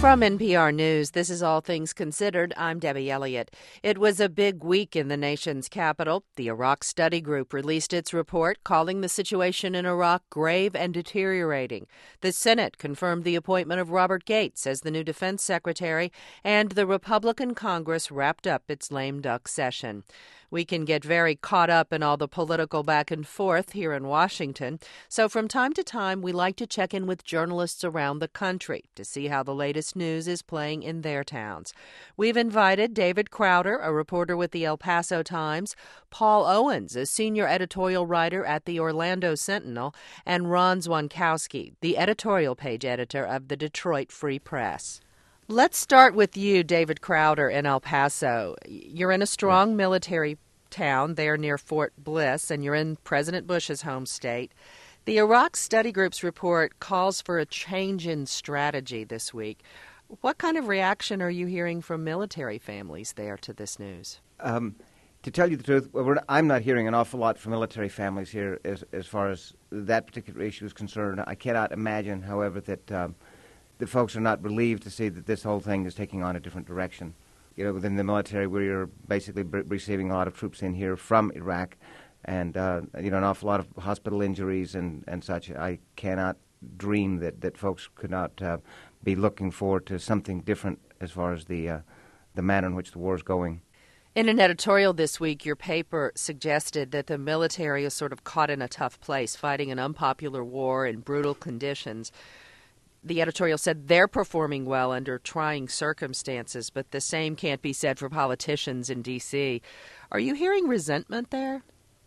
From NPR News, this is All Things Considered. I'm Debbie Elliott. It was a big week in the nation's capital. The Iraq Study Group released its report calling the situation in Iraq grave and deteriorating. The Senate confirmed the appointment of Robert Gates as the new defense secretary, and the Republican Congress wrapped up its lame duck session. We can get very caught up in all the political back and forth here in Washington, so from time to time we like to check in with journalists around the country to see how the latest news is playing in their towns. We've invited David Crowder, a reporter with the El Paso Times, Paul Owens, a senior editorial writer at the Orlando Sentinel, and Ron Zwonkowski, the editorial page editor of the Detroit Free Press. Let's start with you, David Crowder, in El Paso. You're in a strong military town there near Fort Bliss, and you're in President Bush's home state. The Iraq Study Group's report calls for a change in strategy this week. What kind of reaction are you hearing from military families there to this news? To tell you the truth, I'm not hearing an awful lot from military families here as far as that particular issue is concerned. I cannot imagine, however, that the folks are not relieved to see that this whole thing is taking on a different direction. You know, within the military, we're basically receiving a lot of troops in here from Iraq, and an awful lot of hospital injuries and such. I cannot dream that folks could not be looking forward to something different as far as the manner in which the war is going. In an editorial this week, your paper suggested that the military is sort of caught in a tough place, fighting an unpopular war in brutal conditions. The editorial said they're performing well under trying circumstances, but the same can't be said for politicians in D.C. Are you hearing resentment there?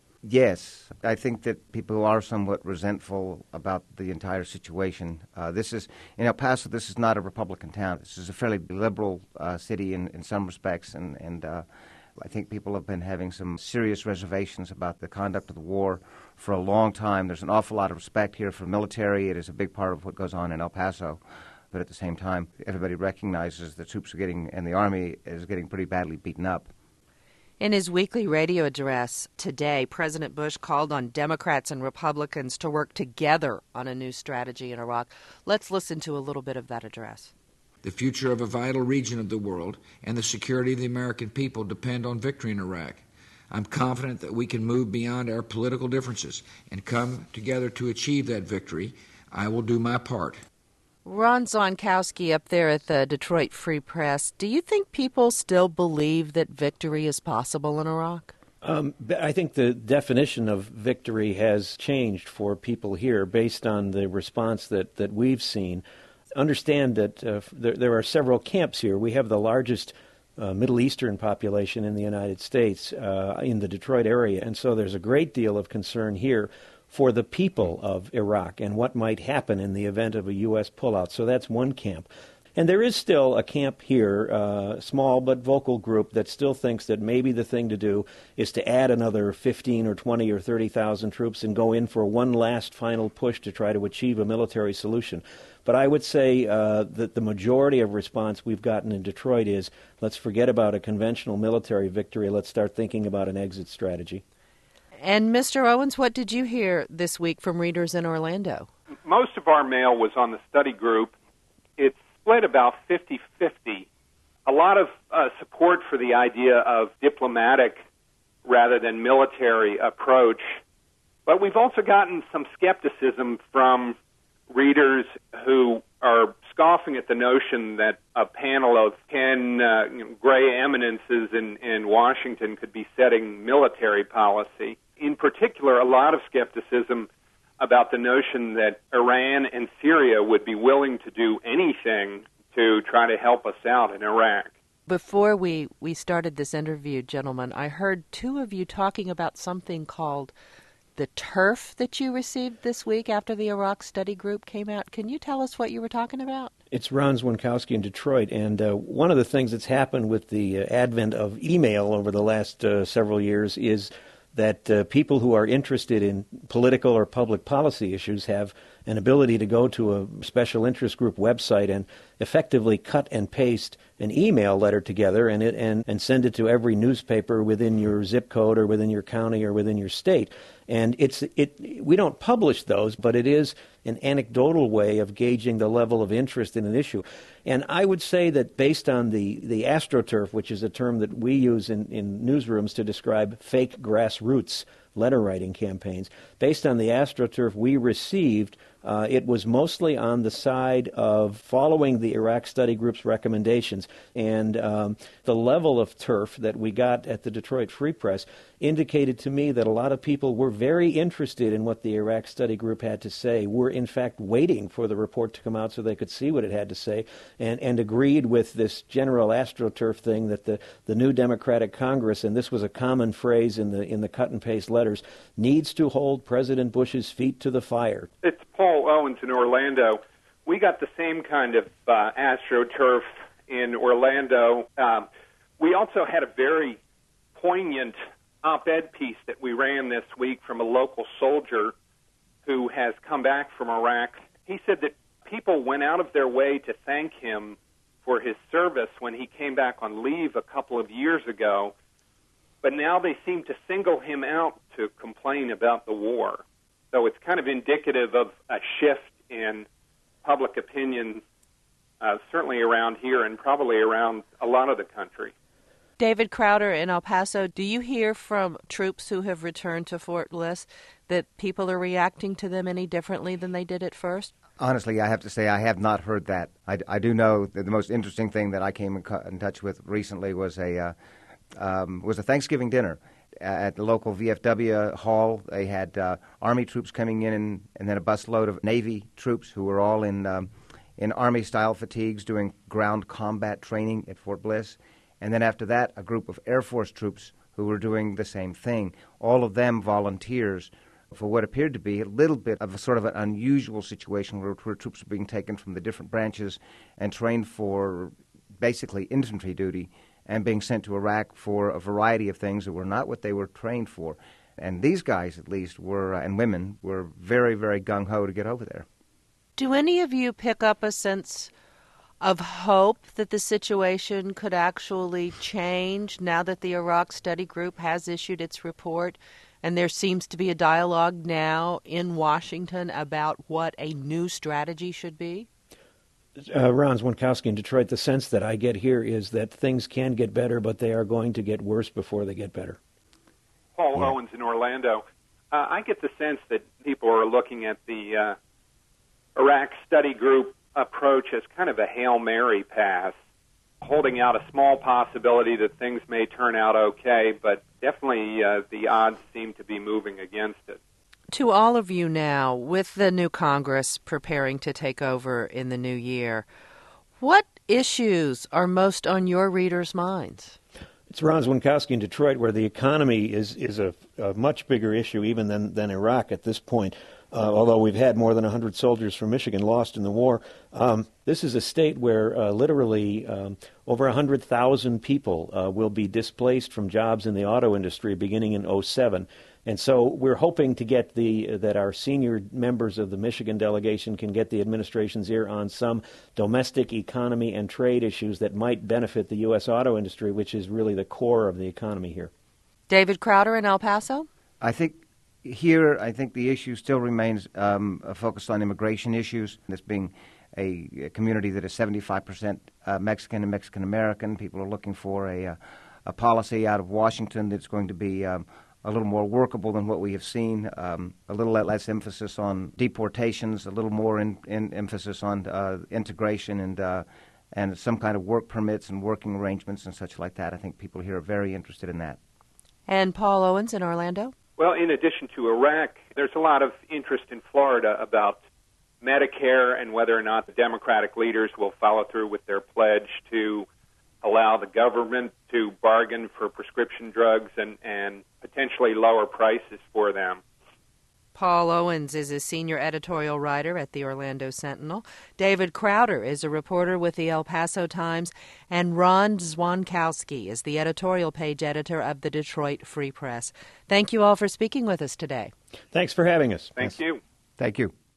Yes. I think that people are somewhat resentful about the entire situation. This is, in El Paso, this is not a Republican town. This is a fairly liberal city in some respects, and I think people have been having some serious reservations about the conduct of the war for a long time. There's an awful lot of respect here for military. It is a big part of what goes on in El Paso. But at the same time, everybody recognizes the troops are getting, and the Army is getting pretty badly beaten up. In his weekly radio address today, President Bush called on Democrats and Republicans to work together on a new strategy in Iraq. Let's listen to a little bit of that address. The future of a vital region of the world and the security of the American people depend on victory in Iraq. I'm confident that we can move beyond our political differences and come together to achieve that victory. I will do my part. Ron Zwonkowski up there at the Detroit Free Press, do you think people still believe that victory is possible in Iraq? I think the definition of victory has changed for people here based on the response that we've seen. Understand that there are several camps here. We have the largest Middle Eastern population in the United States in the Detroit area, and so there's a great deal of concern here for the people of Iraq and what might happen in the event of a U.S. pullout. So that's one camp. And there is still a camp here, small but vocal group, that still thinks that maybe the thing to do is to add another 15 or 20 or 30,000 troops and go in for one last final push to try to achieve a military solution. But I would say that the majority of response we've gotten in Detroit is, let's forget about a conventional military victory. Let's start thinking about an exit strategy. And Mr. Owens, what did you hear this week from readers in Orlando? Most of our mail was on the study group. It's split about 50-50. A lot of support for the idea of diplomatic rather than military approach. But we've also gotten some skepticism from readers who are scoffing at the notion that a panel of 10 gray eminences in Washington could be setting military policy. In particular, a lot of skepticism about the notion that Iran and Syria would be willing to do anything to try to help us out in Iraq. Before we started this interview, gentlemen, I heard two of you talking about something called the turf that you received this week after the Iraq Study Group came out. Can you tell us what you were talking about? It's Ron Zwonkowski in Detroit, and one of the things that's happened with the advent of email over the last several years is that people who are interested in political or public policy issues have an ability to go to a special interest group website effectively cut and paste an email letter together and send it to every newspaper within your zip code or within your county or within your state. And we don't publish those, but it is an anecdotal way of gauging the level of interest in an issue. And I would say that based on the AstroTurf, which is a term that we use in newsrooms to describe fake grassroots letter writing campaigns, based on the AstroTurf we received, it was mostly on the side of following the Iraq Study Group's recommendations. And the level of turf that we got at the Detroit Free Press indicated to me that a lot of people were very interested in what the Iraq Study Group had to say, were in fact waiting for the report to come out so they could see what it had to say, and agreed with this general AstroTurf thing that the new Democratic Congress, and this was a common phrase in the cut and paste letters, needs to hold President Bush's feet to the fire. It's Paul Owens in Orlando. We got the same kind of AstroTurf in Orlando. We also had a very poignant op-ed piece that we ran this week from a local soldier who has come back from Iraq. He said that people went out of their way to thank him for his service when he came back on leave a couple of years ago, but now they seem to single him out to complain about the war. So it's kind of indicative of a shift in public opinion, certainly around here and probably around a lot of the country. David Crowder in El Paso, do you hear from troops who have returned to Fort Bliss that people are reacting to them any differently than they did at first? Honestly, I have to say I have not heard that. I do know that the most interesting thing that I came in touch with recently was a Thanksgiving dinner at the local VFW hall. They had Army troops coming in and then a busload of Navy troops who were all in Army-style fatigues doing ground combat training at Fort Bliss. And then after that, a group of Air Force troops who were doing the same thing, all of them volunteers for what appeared to be a little bit of a sort of an unusual situation where troops were being taken from the different branches and trained for basically infantry duty and being sent to Iraq for a variety of things that were not what they were trained for. And these guys, at least, and women, were very, very gung-ho to get over there. Do any of you pick up a sense of hope that the situation could actually change now that the Iraq Study Group has issued its report, and there seems to be a dialogue now in Washington about what a new strategy should be? Ron Zwonkowski in Detroit, the sense that I get here is that things can get better, but they are going to get worse before they get better. Paul Owens in Orlando. I get the sense that people are looking at the Iraq Study Group approach as kind of a Hail Mary pass, holding out a small possibility that things may turn out okay, but definitely the odds seem to be moving against it. To all of you now, with the new Congress preparing to take over in the new year, what issues are most on your readers' minds? It's Ron Zwonkowski in Detroit, where the economy is a much bigger issue even than Iraq at this point. Although we've had more than 100 soldiers from Michigan lost in the war, this is a state where literally over 100,000 people will be displaced from jobs in the auto industry beginning in 2007. And so we're hoping to get that our senior members of the Michigan delegation can get the administration's ear on some domestic economy and trade issues that might benefit the U.S. auto industry, which is really the core of the economy here. David Crowder in El Paso? I think the issue still remains focused on immigration issues. This being a community that is 75% Mexican and Mexican-American, people are looking for a policy out of Washington that's going to be a little more workable than what we have seen, a little less emphasis on deportations, a little more emphasis on integration and some kind of work permits and working arrangements and such like that. I think people here are very interested in that. And Paul Owens in Orlando? Well, in addition to Iraq, there's a lot of interest in Florida about Medicare and whether or not the Democratic leaders will follow through with their pledge to allow the government to bargain for prescription drugs and potentially lower prices for them. Paul Owens is a senior editorial writer at the Orlando Sentinel. David Crowder is a reporter with the El Paso Times. And Ron Zwonkowski is the editorial page editor of the Detroit Free Press. Thank you all for speaking with us today. Thanks for having us. Thank you. Thank you.